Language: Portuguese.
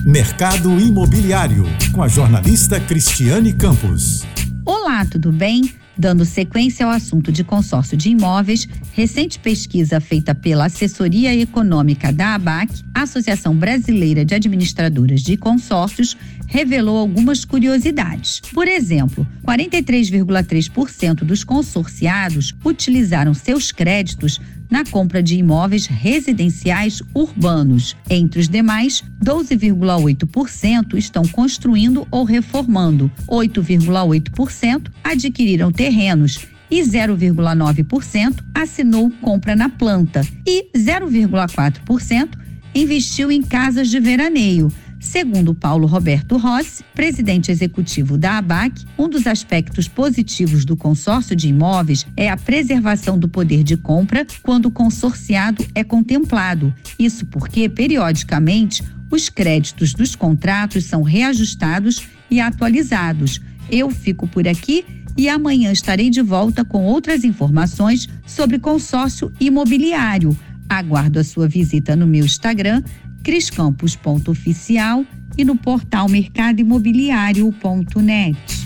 Mercado Imobiliário, com a jornalista Cristiane Campos. Olá, tudo bem? Dando sequência ao assunto de consórcio de imóveis, recente pesquisa feita pela Assessoria Econômica da ABAC, Associação Brasileira de Administradoras de Consórcios, revelou algumas curiosidades. Por exemplo, 43,3% dos consorciados utilizaram seus créditos na compra de imóveis residenciais urbanos. Entre os demais, 12,8% estão construindo ou reformando, 8,8% adquiriram terrenos e 0,9% assinou compra na planta e 0,4% investiu em casas de veraneio. Segundo Paulo Roberto Rossi, presidente executivo da ABAC, um dos aspectos positivos do consórcio de imóveis é a preservação do poder de compra quando o consorciado é contemplado. Isso porque, periodicamente, os créditos dos contratos são reajustados e atualizados. Eu fico por aqui e amanhã estarei de volta com outras informações sobre consórcio imobiliário. Aguardo a sua visita no meu Instagram, criscampos.oficial, e no portal mercadoimobiliario.net.